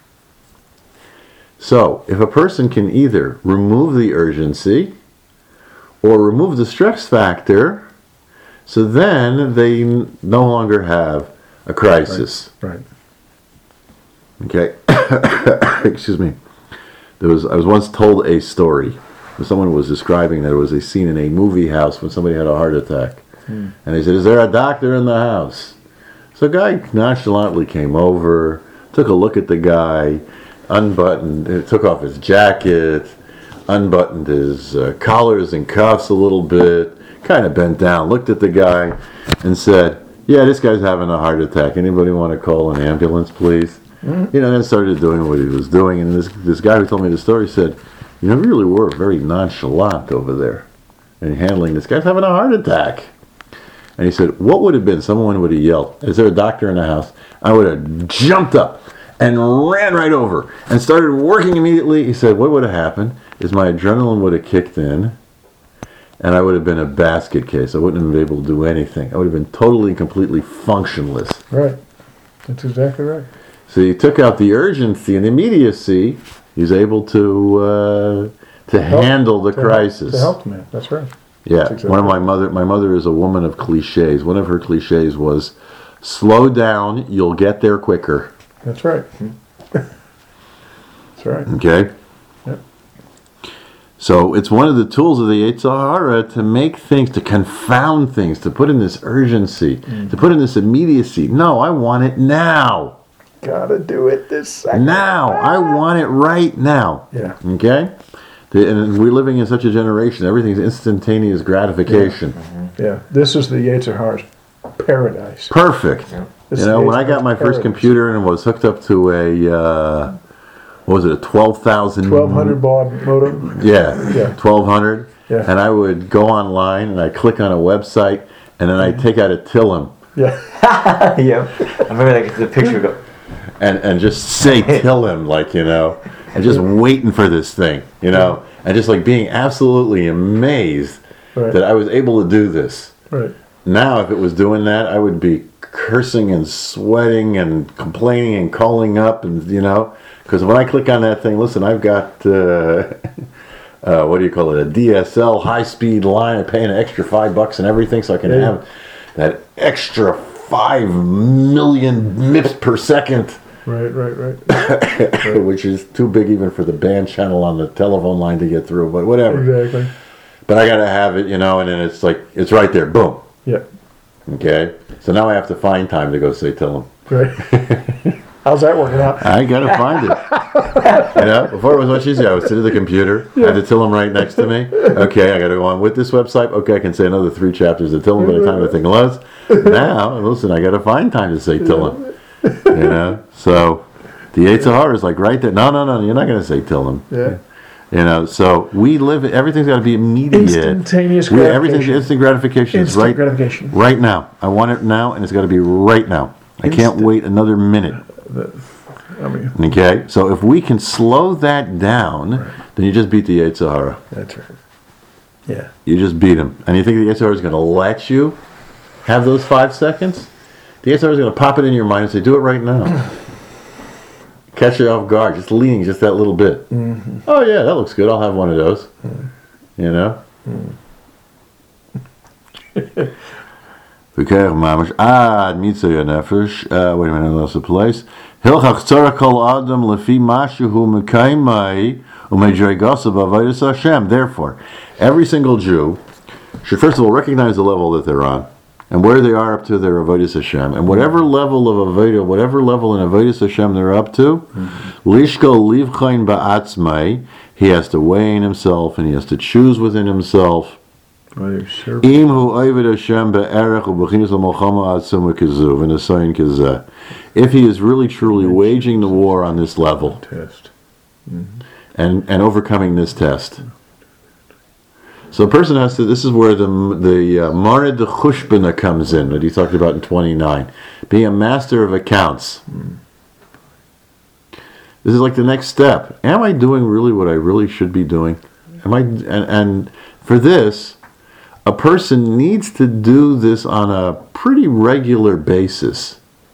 So, if a person can either remove the urgency or remove the stress factor, so then they n- no longer have a crisis. Right. Okay, excuse me. There was I was once told a story. Someone was describing that it was a scene in a movie house when somebody had a heart attack, and they said, "Is there a doctor in the house?" So a guy nonchalantly came over, took a look at the guy, unbuttoned, uh, took off his jacket, unbuttoned his uh, collars and cuffs a little bit, kind of bent down, looked at the guy, and said, "Yeah, this guy's having a heart attack. Anybody want to call an ambulance, please?" Mm-hmm. You know, then started doing what he was doing, and this this guy who told me the story said, "You know, you really were very nonchalant over there, and handling this guy's having a heart attack." And he said, "What would have been? Someone would have yelled, 'Is there a doctor in the house?' I would have jumped up and ran right over and started working immediately." He said, "What would have happened is my adrenaline would have kicked in, and I would have been a basket case. I wouldn't have been able to do anything. I would have been totally, completely functionless." Right. That's exactly right. So he took out the urgency and immediacy. He's able to uh, to Help- handle the to help- crisis. To help man. That's right. Yeah, That's exactly one of my right. mother. My mother is a woman of cliches. One of her cliches was, "Slow down, you'll get there quicker." That's right. That's right. Okay. Yep. So it's one of the tools of the Yetzer Hara to make things, to confound things, to put in this urgency, to put in this immediacy. No, I want it now. Gotta do it this second. Now, I want it right now. Yeah. Okay? The- And we're living in such a generation, everything's instantaneous gratification. Yeah. This is the Yetzer Hara's paradise. Perfect. This You is know, the when I Yetzer got my Hara's first paradise. computer and was hooked up to a, uh, what was it, a twelve thousand? twelve hundred baud modem. Yeah, Yeah. twelve hundred. Yeah. And I would go online and I'd click on a website and then I'd take out a Tillim Yeah. Yeah. I remember like the picture go. and, and just say Tillim, like, you know, and just waiting for this thing, you know, and just like being absolutely amazed Right. that I was able to do this. Right. Now, if it was doing that, I would be cursing and sweating and complaining and calling up, and you know, because when I click on that thing, listen, I've got uh, uh, what do you call it, a D S L high-speed line. I pay an extra five bucks and everything, so I can Yeah. have that extra five million M I P S per second, Right. Right. Right. which is too big even for the band channel on the telephone line to get through. But whatever. Exactly. But I gotta have it, you know, and then it's like it's right there, boom. Yeah. Okay, so now I have to find time to go say tell him. Right. How's that working out? I gotta find it. You know, before it was much easier. I would sit at the computer. I had to tell him right next to me. Okay, I gotta go on with this website. Okay, I can say another three chapters to tell him by the time the thing was. Now, listen, I gotta find time to say tell him. You know, so the Yetzer Hara is like right there. No, no, no, you're not gonna say tell him. Yeah. You know, so we live. Everything's got to be immediate. Instantaneous We, gratification. everything's instant gratification. It's Instant right, gratification. right now. I want it now, and it's got to be right now. I can't Instant. wait another minute. I mean, Okay, so if we can slow that down, then you just beat the Yetzer Hara. that's right. Yeah. You just beat him. And you think the Yetzer Hara is going to let you have those five seconds? The Yetzer Hara is going to pop it in your mind and say, do it right now. Catch you off guard, just leaning just that little bit. Mm-hmm. Oh yeah, that looks good. I'll have one of those. Mm. You know. V'kerech mamash ad mitzvah nefesh. Wait a minute, I lost the place. Hilchach tzara kol adam lefi mashu hu mekaymai umedregasav avodas Hashem. Therefore, every single Jew should first of all recognize the level that they're on and where they are up to their avodas Hashem, and whatever level of avodah, whatever level in avodas Hashem they're up to, lishko livchain ba'atzmai, he has to weigh in himself and he has to choose within himself. Well, sure. Im hu oived Hashem be'erech u'b'chinas l'molchama atzum v'kezuv and asayin kezeh. If he is really truly waging the war on this level Test. and and overcoming this test. So a person has to, this is where the the uh, Marid the Chushbana comes in, that he talked about in twenty-nine. Being a master of accounts. This is like the next step. Am I doing really what I really should be doing? Am I, and, and for this, a person needs to do this on a pretty regular basis.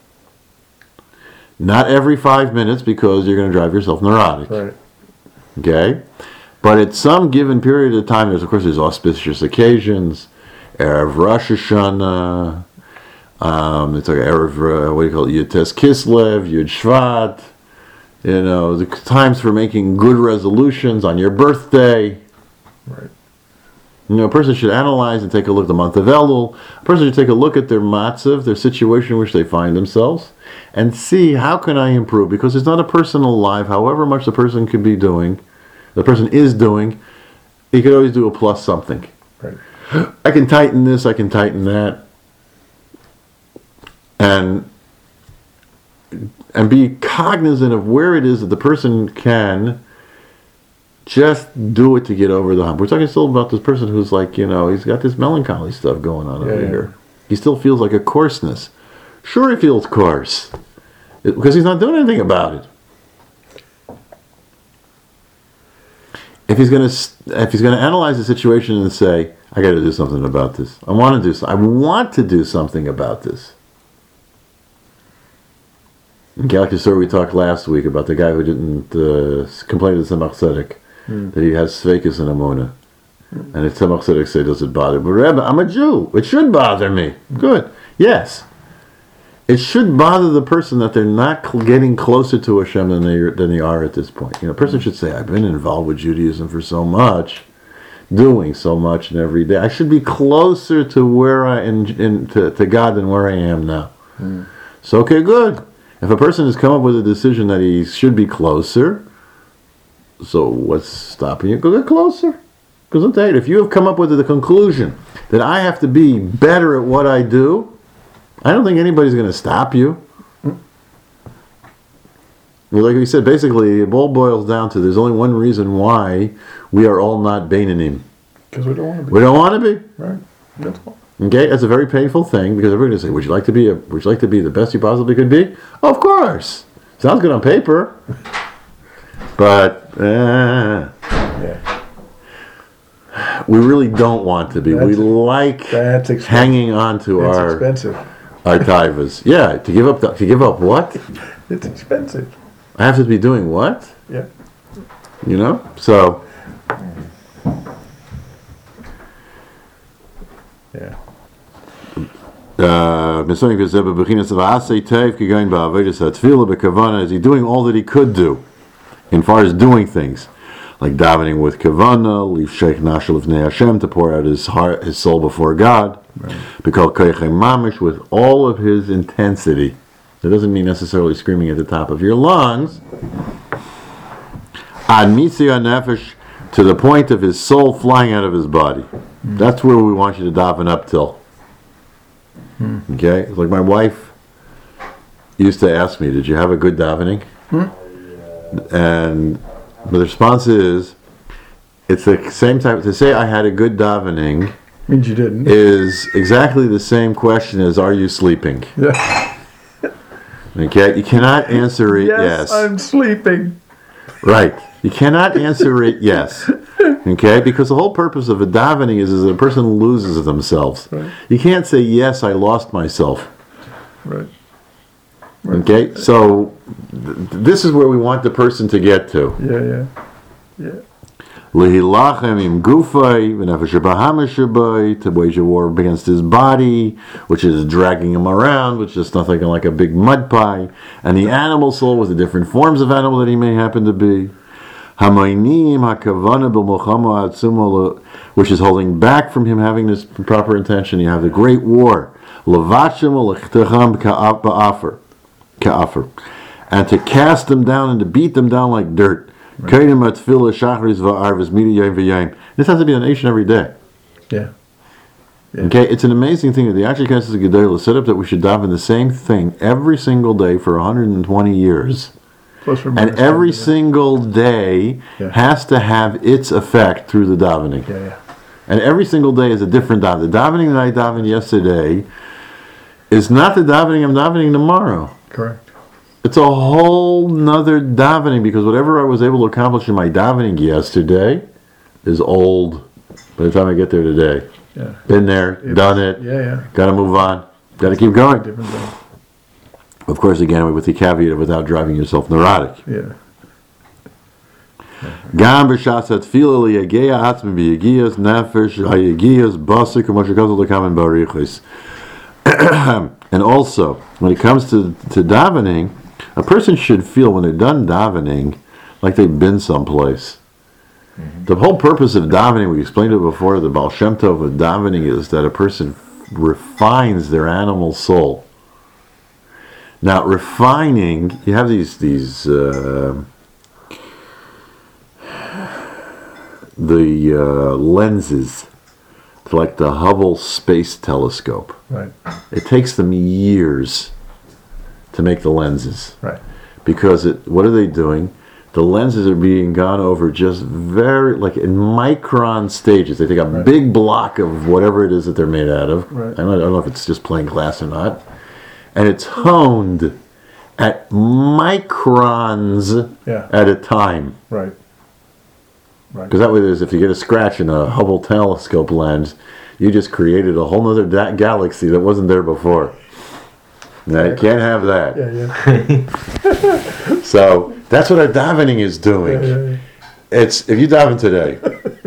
Not every five minutes because you're going to drive yourself neurotic. Right. Okay? But at some given period of time, there's of course there's auspicious occasions, Erev Rosh Hashanah, um, it's like Erev, uh, what do you call it, Yutes Kislev, Yud Shvat, you know, the times for making good resolutions on your birthday. Right. You know, a person should analyze and take a look at the month of Elul. A person should take a look at their matzav, their situation in which they find themselves, and see how can I improve, because it's not a person alive, however much the person could be doing, the person is doing, he could always do a plus something. Right. I can tighten this, I can tighten that. And and be cognizant of where it is that the person can just do it to get over the hump. We're talking still about this person who's like, you know, he's got this melancholy stuff going on Yeah, over yeah. here. He still feels like a coarseness. Sure he feels coarse. It- because he's not doing anything about it. If he's gonna if he's gonna analyze the situation and say, I got to do something about this. I want to do so- I want to do something about this. In Galactic Story, we talked last week about the guy who didn't uh, complain to the Tzemach Tzedek that he has Sveikus and Amona, and the Tzemach Tzedek say, "Does it bother?" But Rebbe, I'm a Jew. It should bother me. Good. Yes. It should bother the person that they're not cl- getting closer to Hashem than they than they are at this point. You know, a person should say, "I've been involved with Judaism for so much, doing so much, and every day I should be closer to where I in, in to, to God than where I am now." Mm. So okay, good. If a person has come up with a decision that he should be closer, so what's stopping you? Go get closer. Because I'll tell you, if you have come up with the conclusion that I have to be better at what I do, I don't think anybody's going to stop you. Well, like we said, basically, it all boils down to there's only one reason why we are all not Beinanim. Because we don't want to be. We don't want to be. Right. That's all. Okay, that's a very painful thing because everybody's going to say, "Would you like to be a? Would you like to be the best you possibly could be?" Of course, sounds good on paper, but uh, Yeah. we really don't want to be. we That's- like That's expensive. hanging on to It's our expensive. our taivas. Yeah, to give up. The, to give up what? It's expensive. I have to be doing what? Yeah. You know. So Yeah. uh, is he doing all that he could do, in far as doing things, like davening with kavana, leave sheikh nashal of Hashem to pour out his heart, his soul before God, because mamish with all of his intensity. That doesn't mean necessarily screaming at the top of your lungs. Ad mitzia nefesh, to the point of his soul flying out of his body. That's where we want you to daven up till. Okay, it's like my wife used to ask me, "Did you have a good davening?" And the response is, it's the same type. To say I had a good davening Means you didn't. is exactly the same question as are you sleeping? Yeah. Okay, you cannot answer it yes. Yes, I'm sleeping. Right. You cannot answer it yes. Okay, because the whole purpose of a davening is, is that a person loses themselves. Right. You can't say yes, I lost myself. Right. Okay, so th- this is where we want the person to get to. Yeah, yeah. Yeah. Lehilachem im gufay, v'nefesh bahameshabai, to wage a war against his body, which is dragging him around, which is nothing like a big mud pie, and the animal soul with the different forms of animal that he may happen to be. Hamaynim hakavana b'milchama atzuma, which is holding back from him having this proper intention. You have the great war, levachem u'lechtecham ka'afer, ka'afer, and to cast them down and to beat them down like dirt. This has to be an nation every day. Yeah. Yeah. Okay, it's an amazing thing that the Anshe Knesset Gedolah set up that we should daven the same thing every single day for one hundred twenty years. Plus or And minus every ten, yeah. single day Yeah. has to have its effect through the davening. Yeah, yeah. And every single day is a different davening. The davening that I davened yesterday is not the davening I'm davening tomorrow. Correct. It's a whole nother davening, because whatever I was able to accomplish in my davening yesterday is old by the time I get there today. Yeah. Been there, It's- done it, Yeah, yeah. got to move on, got to keep going. Different thing. Of course, again, with the caveat of without driving yourself neurotic. Yeah. Gam b'shas hatfila liyageya atzmi b'yagiyas nefesh hayagiyas basik u'moshe kazel l'kamen barichos. And also, when it comes to, to davening, a person should feel when they're done davening like they've been someplace. Mm-hmm. The whole purpose of davening, we explained it before, the Baal Shem Tov of davening is that a person refines their animal soul. Now, refining, you have these these uh, the uh, lenses, like the Hubble Space Telescope. Right. It takes them years to make the lenses, Right. because it, what are they doing? The lenses are being gone over just very, like in micron stages. They take a Right. big block of whatever it is that they're made out of. Right. I don't, I don't know if it's just plain glass or not. And it's honed at microns Yeah. at a time. Right. Right. Because that way, there's, if you get a scratch in a Hubble telescope lens, you just created a whole other da- galaxy that wasn't there before. Now, you can't have that. Yeah, yeah. So that's what our davening is doing. Yeah, yeah, yeah. It's if you daven today,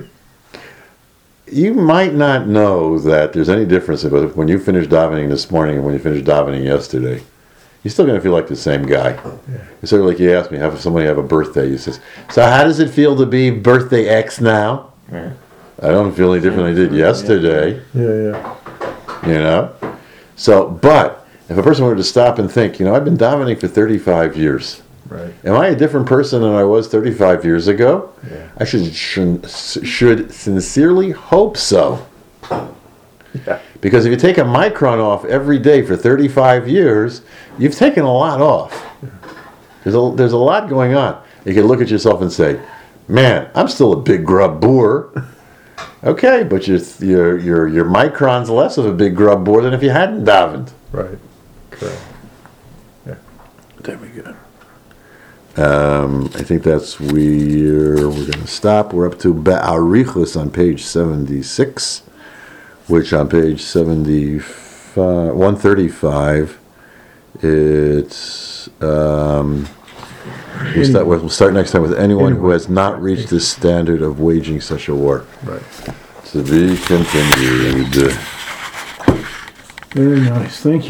you might not know that there's any difference about when you finish davening this morning and when you finished davening yesterday. You're still going to feel like the same guy. Yeah. It's sort of like you asked me, have somebody have a birthday. You says, so how does it feel to be birthday X now? Right. I don't feel any different than I did yesterday. Yeah, yeah. You know? So, but if a person were to stop and think, you know, I've been davening for thirty-five years. Right. Am I a different person than I was thirty-five years ago? Yeah. I should, should should sincerely hope so. Yeah. Because if you take a micron off every day for thirty-five years, you've taken a lot off. There's a, there's a lot going on. You can look at yourself and say, man, I'm still a big grub boar. Okay, but your your your your micron's less of a big grub boar than if you hadn't davened. Right. Correct. There we go. Um, I think that's where we're going to stop. We're up to Be'arichus on page seventy-six, which on page seventy-five, one thirty-five, it's, um, we'll start, with, we'll start next time with anyone who has not reached the standard of waging such a war. Right. To be continued. Very nice. Thank you.